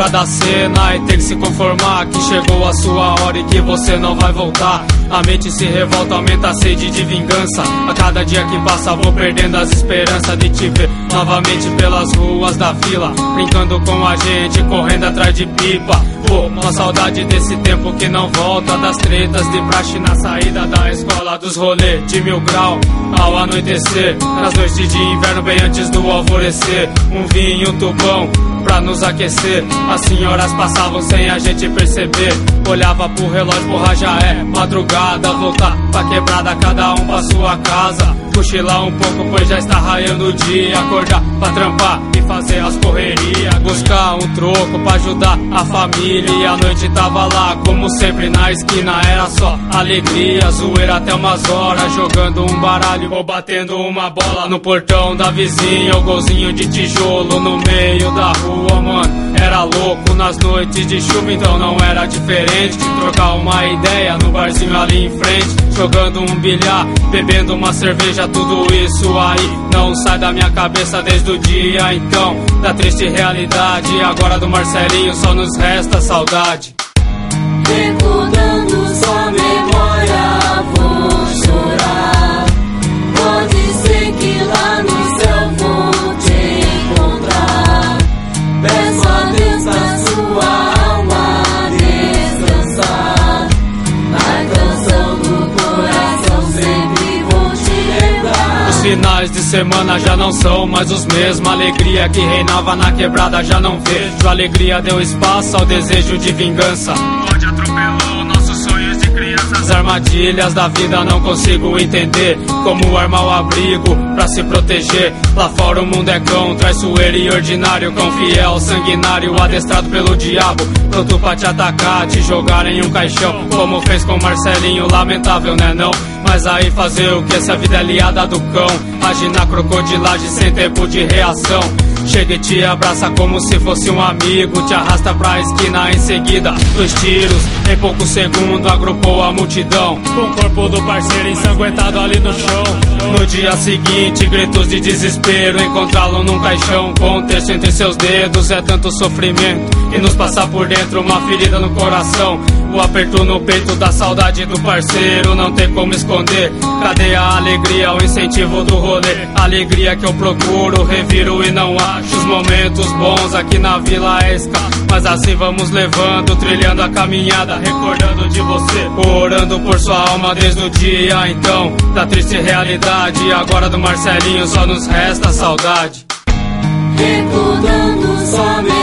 lembra da cena e tem que se conformar que chegou a sua hora e que você não vai voltar. A mente se revolta, aumenta a sede de vingança. A cada dia que passa vou perdendo as esperanças de te ver novamente pelas ruas da vila, brincando com a gente, correndo atrás de pipa. Pô, uma saudade desse tempo que não volta, das tretas de praxe na saída da escola, dos rolês de 1000 grau ao anoitecer, nas noites de inverno bem antes do alvorecer. Um vinho, um tubão pra nos aquecer. As senhoras passavam sem a gente perceber. Olhava pro relógio, porra, já é madrugada. Voltar pra quebrada, cada um pra sua casa. Cochilar um pouco, pois já está raiando o dia. Acordar pra trampar e fazer as correrias. Buscar um troco pra ajudar a família. E a noite tava lá, como sempre na esquina. Era só alegria, zoeira até umas horas. Jogando um baralho ou batendo uma bola no portão da vizinha. O golzinho de tijolo no meio da rua, mano. Era louco nas noites de chuva, então não era diferente de trocar uma ideia no barzinho ali em frente. Jogando um bilhar, bebendo uma cerveja, tudo isso aí não sai da minha cabeça desde o dia então da triste realidade. Agora do Marcelinho só nos resta saudade. Recordando sua memória, vou chorar. Pode ser que lá no céu vou te encontrar. Peço a Deus pra sua alma descansar. Na canção do coração sempre vou te lembrar. Os finais de semana já não são mais os mesmos. A alegria que reinava na quebrada já não vejo. A alegria deu espaço ao desejo de vingança. Pode atropelou nossos sonhos de criança. As armadilhas da vida não consigo entender. Como armar o abrigo pra se proteger. Lá fora o mundo é cão, traiçoeiro e ordinário. Cão fiel, sanguinário, adestrado pelo diabo. Pronto pra te atacar, te jogar em um caixão. Como fez com Marcelinho, lamentável né não? Mas aí fazer o que se a vida é aliada do cão? Age na crocodilagem sem tempo de reação. Chega e te abraça como se fosse um amigo. Te arrasta pra esquina em seguida. 2 tiros, em poucos segundos agrupou a multidão. O corpo do parceiro ensanguentado ali no chão. No dia seguinte, gritos de desespero. Encontrá-lo num caixão com um terço entre seus dedos. É tanto sofrimento e nos passa por dentro uma ferida no coração. O aperto no peito da saudade do parceiro. Não tem como esconder. Cadê a alegria, o incentivo do rolê? Alegria que eu procuro, reviro e não acho. Os momentos bons aqui na vila é escasso. Mas assim vamos levando, trilhando a caminhada. Recordando de você, orando por sua alma desde o dia então da triste realidade. Agora do Marcelinho só nos resta saudade. Recordando sua